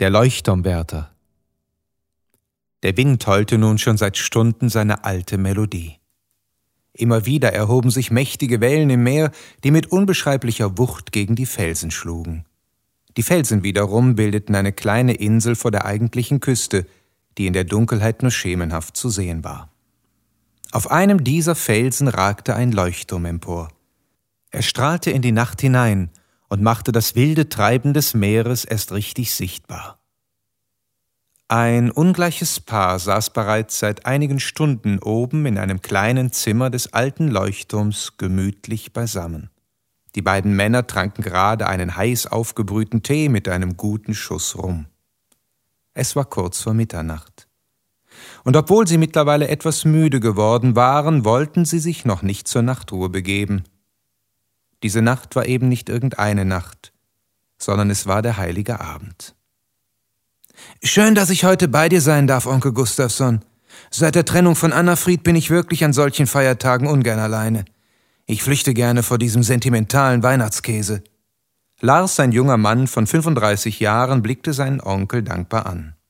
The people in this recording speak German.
Der Leuchtturmwärter. Der Wind heulte nun schon seit Stunden seine alte Melodie. Immer wieder erhoben sich mächtige Wellen im Meer, die mit unbeschreiblicher Wucht gegen die Felsen schlugen. Die Felsen wiederum bildeten eine kleine Insel vor der eigentlichen Küste, die in der Dunkelheit nur schemenhaft zu sehen war. Auf einem dieser Felsen ragte ein Leuchtturm empor. Er strahlte in die Nacht hinein und machte das wilde Treiben des Meeres erst richtig sichtbar. Ein ungleiches Paar saß bereits seit einigen Stunden oben in einem kleinen Zimmer des alten Leuchtturms gemütlich beisammen. Die beiden Männer tranken gerade einen heiß aufgebrühten Tee mit einem guten Schuss Rum. Es war kurz vor Mitternacht. Und obwohl sie mittlerweile etwas müde geworden waren, wollten sie sich noch nicht zur Nachtruhe begeben. Diese Nacht war eben nicht irgendeine Nacht, sondern es war der heilige Abend. »Schön, dass ich heute bei dir sein darf, Onkel Gustafsson. Seit der Trennung von Annafried bin ich wirklich an solchen Feiertagen ungern alleine. Ich flüchte gerne vor diesem sentimentalen Weihnachtskäse.« Lars, ein junger Mann von 35 Jahren, blickte seinen Onkel dankbar an.